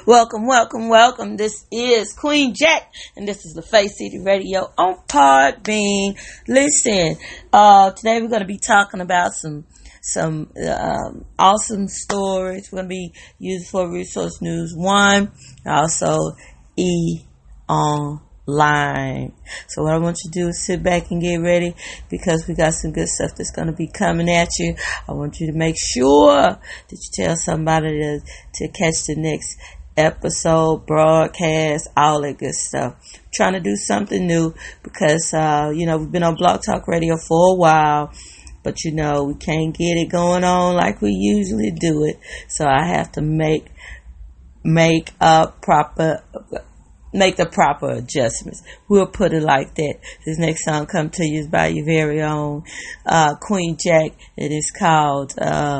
Welcome, welcome, welcome. This is Queen Jack, and this is the Face City Radio on Podbean. Listen, today we're going to be talking about some awesome stories. We're going to be using for Resource News 1, also online. So what I want you to do is sit back and get ready, because we got some good stuff that's going to be coming at you. I want you to make sure that you tell somebody to catch the next episode, broadcast, all that good stuff. I'm trying to do something new because, we've been on Blog Talk Radio for a while, but we can't get it going on like we usually do it. So I have to make the proper adjustments. We'll put it like that. This next song come to you is by your very own Queen Jack. It is called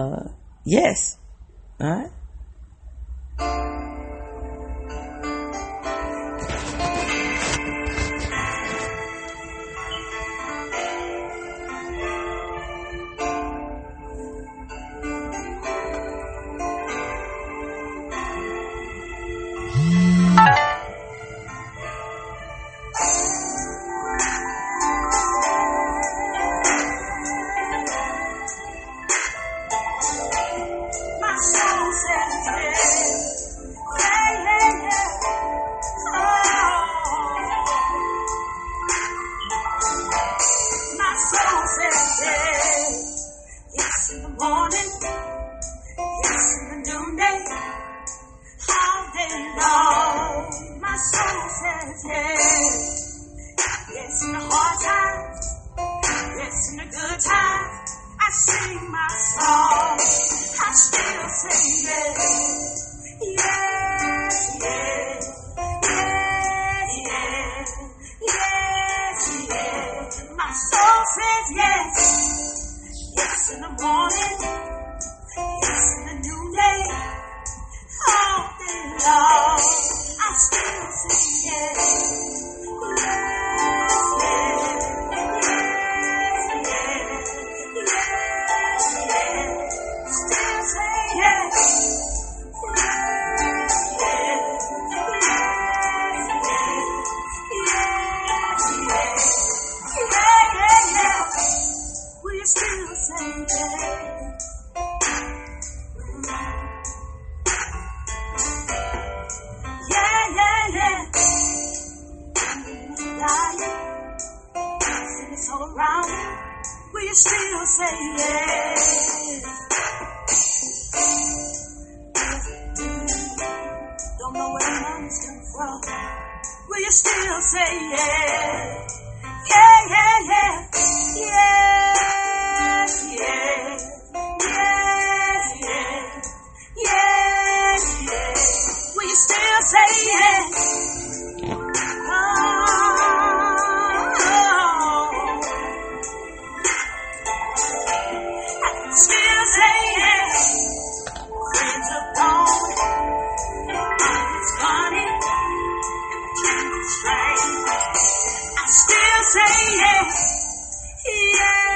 Yes. All right. Say yes, yes.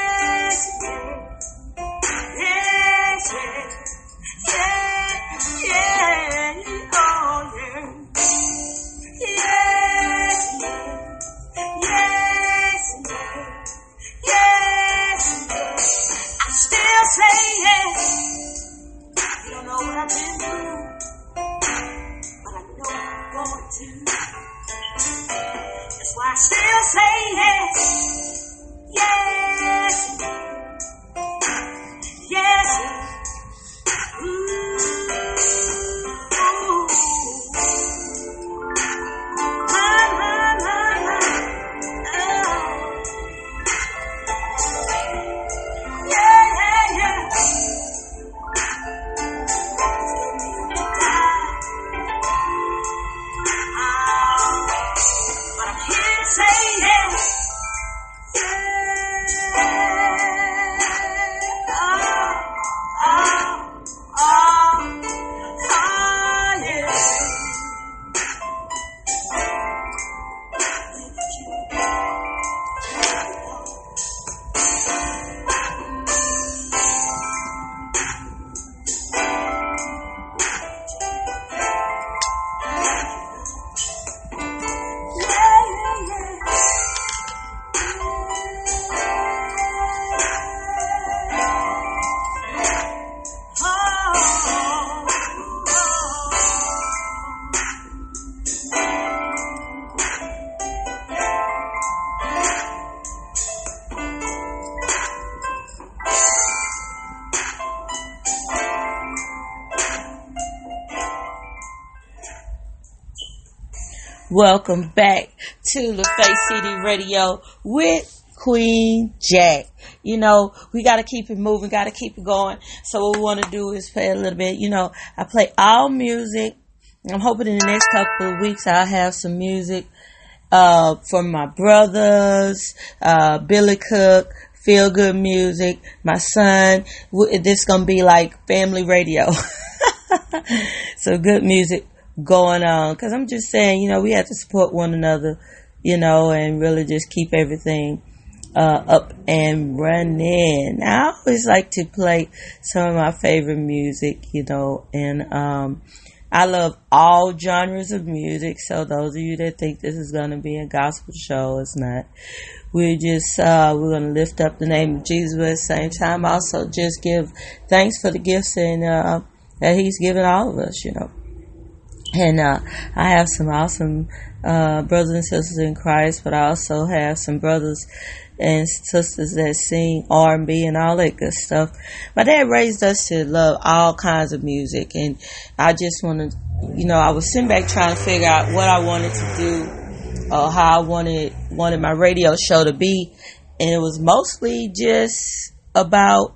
Welcome back to LaFace City Radio with Queen Jack. You know, we got to keep it moving, got to keep it going. So what we want to do is play a little bit. You know, I play all music. I'm hoping in the next couple of weeks I'll have some music from my brothers, Billy Cook, Feel Good Music, my son. This is going to be like family radio. So good music going on. Because I'm just saying, you know, we have to support one another, you know, and really just keep everything up and running. I always like to play some of my favorite music, you know, and I love all genres of music. So those of you that think this is going to be a gospel show, it's not. We're going to lift up the name of Jesus, but at the same time also just give thanks for the gifts and that He's given all of us, you know. And I have some awesome brothers and sisters in Christ, but I also have some brothers and sisters that sing R&B and all that good stuff. My dad raised us to love all kinds of music, and I just want to, you know, I was sitting back trying to figure out what I wanted to do, or how I wanted my radio show to be, and it was mostly just about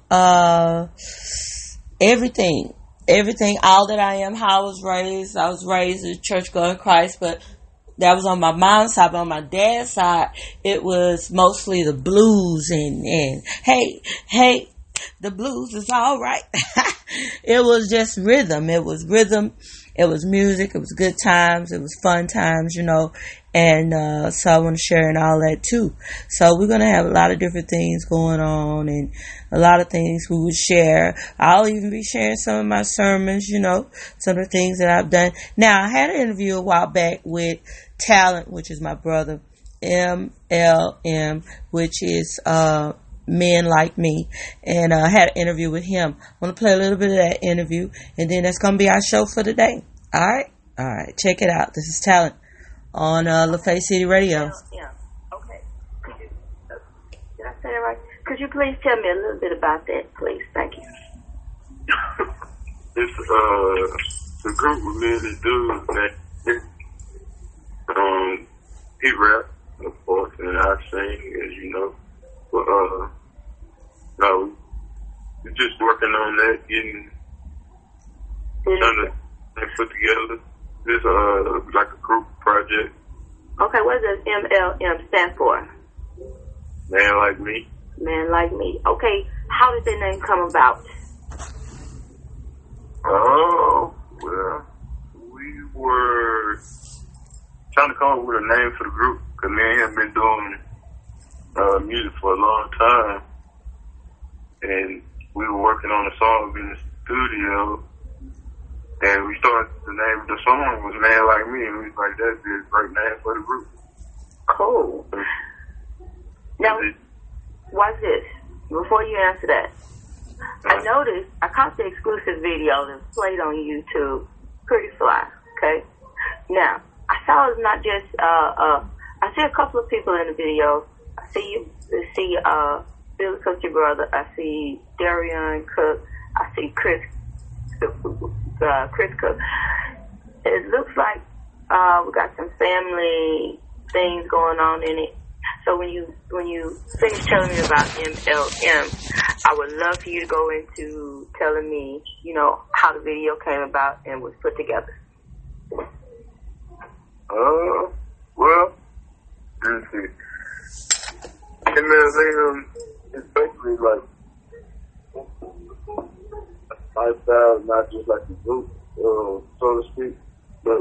everything, all that I am, how I was raised. I was raised in church-going Christ, but that was on my mom's side. But on my dad's side, it was mostly the blues and hey, the blues is all right. It was just rhythm. It was rhythm. It was music. It was good times. It was fun times, you know. And so I want to share in all that too. So we're going to have a lot of different things going on and a lot of things we would share. I'll even be sharing some of my sermons, you know, some of the things that I've done. Now, I had an interview a while back with Talent, which is my brother, MLM, which is Men Like Me. And I had an interview with him. I want to play a little bit of that interview, and then that's going to be our show for today. All right. Check it out. This is Talent on LaFace City Radio. Yeah. Okay. Did I say it right? Could you please tell me a little bit about that, please? Thank you. It's the group of men that do that. He rap, of course, and I sing, as you know. But no, we're just working on that, trying to put together. This like a group project. Okay, what does MLM stand for? Man Like Me. Man Like Me. Okay, how did the name come about? Oh, well, we were trying to come up with a name for the group, because me and him have been doing music for a long time, and we were working on a song in the studio. And we started, the name of the song was Man Like Me, and we was like, that'd be a great name for the group. Cool. Now, watch this. Before you answer that, I noticed, I caught the exclusive video that's played on YouTube. Pretty fly, okay? Now, I saw it's not just, I see a couple of people in the video. I see Billy Cook, your brother. I see Darian Cook. I see Chris Cook. It looks like we got some family things going on in it. So when you finish telling me about MLM, I would love for you to go into telling me, you know, how the video came about and was put together. Well, let's see. MLM is basically like lifestyle, not just like a group, so to speak, but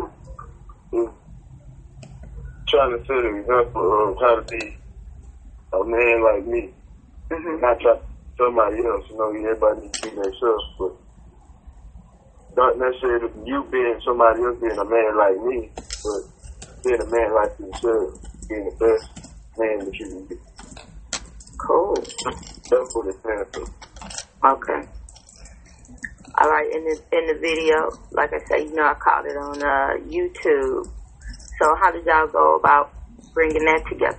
trying to set an example of how to be a man like me. Mm-hmm. Not try somebody else, you know, everybody needs to be themselves, but not necessarily you being somebody else being a man like me, but being a man like yourself, being the best man that you can be. Cool. That's what it stands for. Okay. All right, in the video, like I say, you know, I caught it on YouTube. So how did y'all go about bringing that together?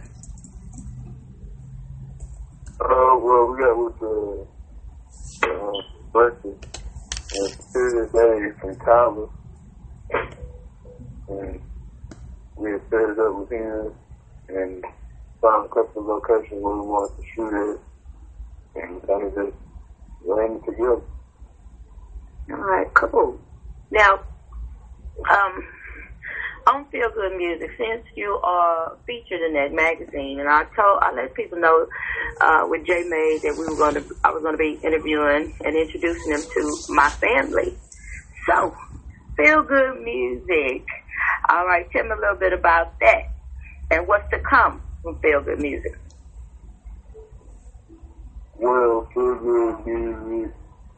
Well, we got with the birthday and student day from college, and we had set it up with him and found a couple of locations where we wanted to shoot it, and kind of just ran it together. All right, cool. Now, on Feel Good Music, since you are featured in that magazine, and I let people know with J May that I was gonna be interviewing and introducing them to my family. So, Feel Good Music. All right, tell me a little bit about that and what's to come from Feel Good Music. Well, Feel Good Music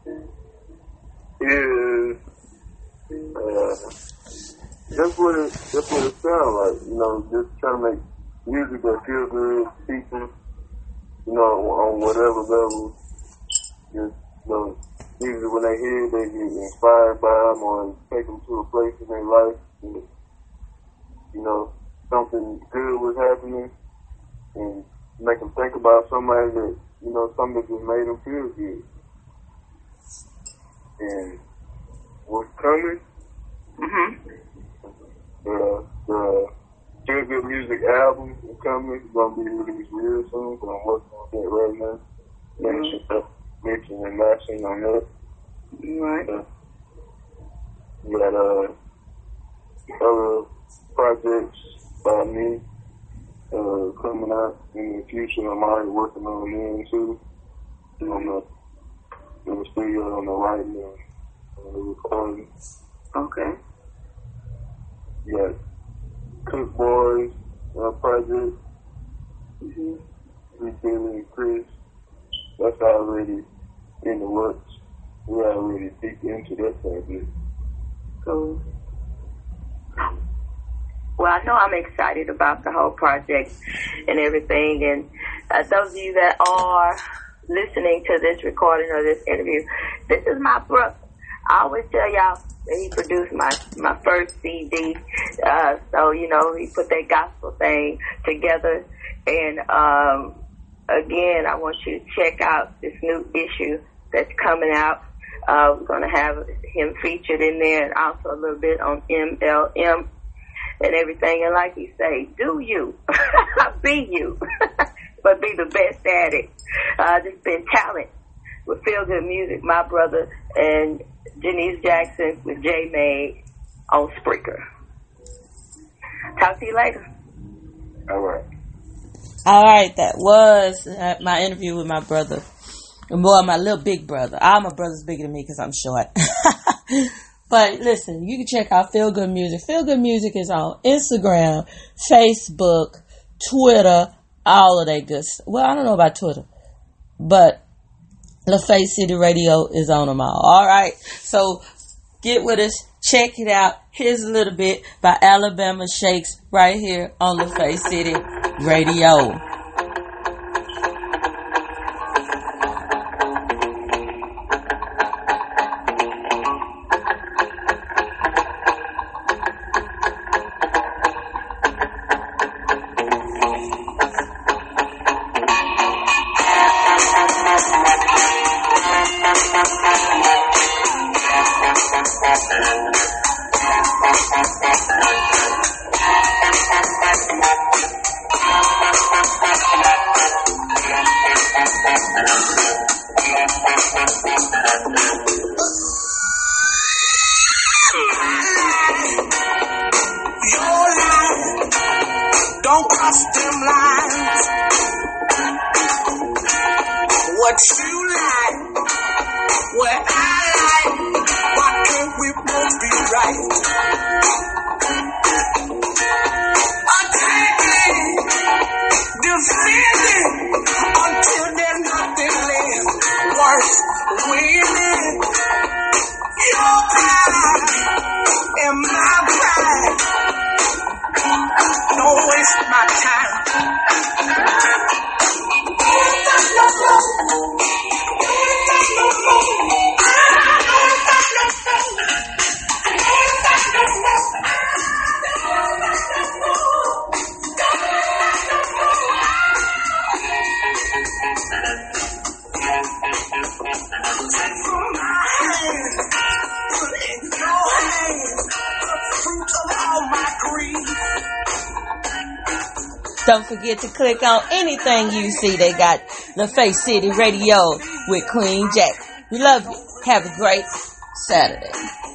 is that's what it sounds like. You know, just trying to make music that feel good, people. You know, on whatever level. Just, you know, music when they hear it, they get inspired by them or take them to a place in their life. And, you know, something good was happening, and make them think about somebody that, you know, something that just made them feel good. And what's coming? The Feel Good Music album is coming. It's going to be released real soon, so I'm working on that right now. Mixing and mastering on that. Right. We got other projects by me coming out in the future. I'm already working on them too. In the studio, on the writing and the recording. Okay. We got Cook Boys project. We Billy and Chris. That's already in the works. We're already deep into that project. Cool. Well, I know I'm excited about the whole project and everything. And those of you that are listening to this recording or this interview, this is my brother. I always tell y'all that he produced my first CD. So, you know, he put that gospel thing together. And again, I want you to check out this new issue that's coming out. We're going to have him featured in there and also a little bit on MLM and everything. And like he say, do you. Be you. But be the best at it. Just been talent with Feel Good Music, my brother, and Janice Jackson with J May on Spreaker. Talk to you later. All right. All right, that was my interview with my brother. Well, my little big brother. All my brothers bigger than me because I'm short. But listen, you can check out Feel Good Music. Feel Good Music is on Instagram, Facebook, Twitter, all of that good stuff. Well, I don't know about Twitter, but LaFace City Radio is on them all. All right, so get with us. Check it out. Here's a little bit by Alabama Shakes right here on LaFace City Radio. Don't cross them lines. What you like, what I like. Why can't we both be right? Attacking, defending, until there's nothing left. Worse, winning. Your pride and my pride. Don't waste my time. Don't forget to click on anything you see. They got LaFace City Radio with Queen Jack. We love you. Have a great Saturday.